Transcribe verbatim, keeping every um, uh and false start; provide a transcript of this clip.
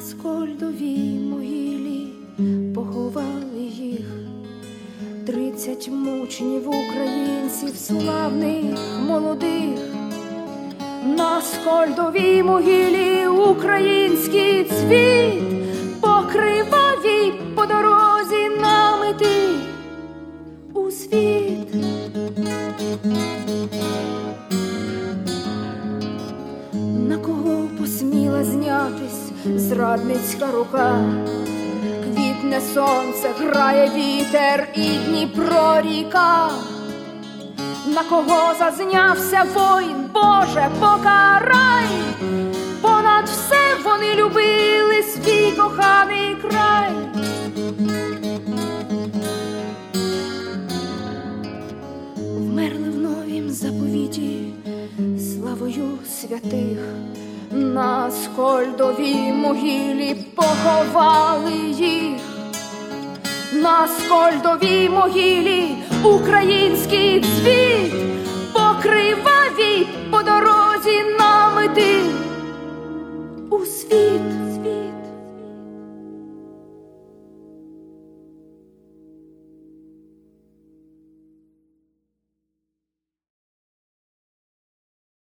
Скольдовій могилі поховали їх тридцять мучнів українців, славних, молодих. На Скольдовій могилі український цвіт покривавій по дорозі нам іти у світ. На кого посміла знятись зрадницька рука? Квітне сонце, грає вітер і Дніпро ріка. На кого зазнявся воїн, Боже, покарай! Понад все вони любили свій коханий край. Вмерли в новім заповіті славою святих. На Скольдовій могилі поховали їх. На Скольдовій могилі український цвіт покривав